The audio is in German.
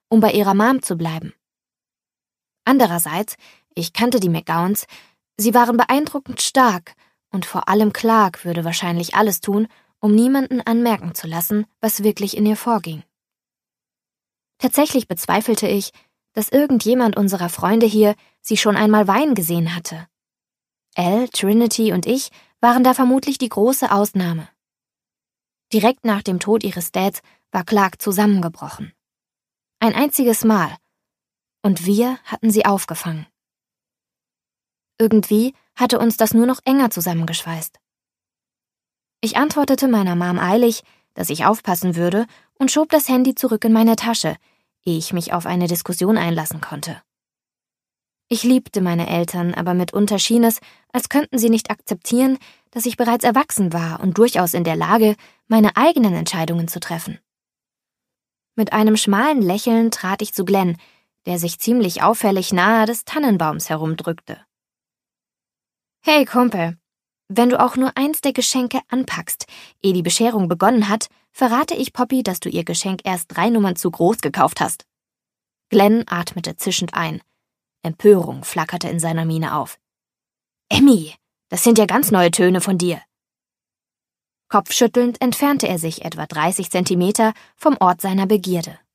um bei ihrer Mom zu bleiben. Andererseits, ich kannte die McGowans, sie waren beeindruckend stark und vor allem Clark würde wahrscheinlich alles tun, um niemanden anmerken zu lassen, was wirklich in ihr vorging. Tatsächlich bezweifelte ich, dass irgendjemand unserer Freunde hier sie schon einmal weinen gesehen hatte. Elle, Trinity und ich waren da vermutlich die große Ausnahme. Direkt nach dem Tod ihres Dads war Clark zusammengebrochen. Ein einziges Mal. Und wir hatten sie aufgefangen. Irgendwie hatte uns das nur noch enger zusammengeschweißt. Ich antwortete meiner Mom eilig, dass ich aufpassen würde und schob das Handy zurück in meine Tasche, ehe ich mich auf eine Diskussion einlassen konnte. Ich liebte meine Eltern, aber mitunter schien es, als könnten sie nicht akzeptieren, dass ich bereits erwachsen war und durchaus in der Lage, meine eigenen Entscheidungen zu treffen. Mit einem schmalen Lächeln trat ich zu Glenn, der sich ziemlich auffällig nahe des Tannenbaums herumdrückte. »Hey Kumpel, wenn du auch nur eins der Geschenke anpackst, ehe die Bescherung begonnen hat, verrate ich Poppy, dass du ihr Geschenk erst 3 Nummern zu groß gekauft hast.« Glenn atmete zischend ein. Empörung flackerte in seiner Miene auf. »Emmy, das sind ja ganz neue Töne von dir.« Kopfschüttelnd entfernte er sich etwa 30 Zentimeter vom Ort seiner Begierde.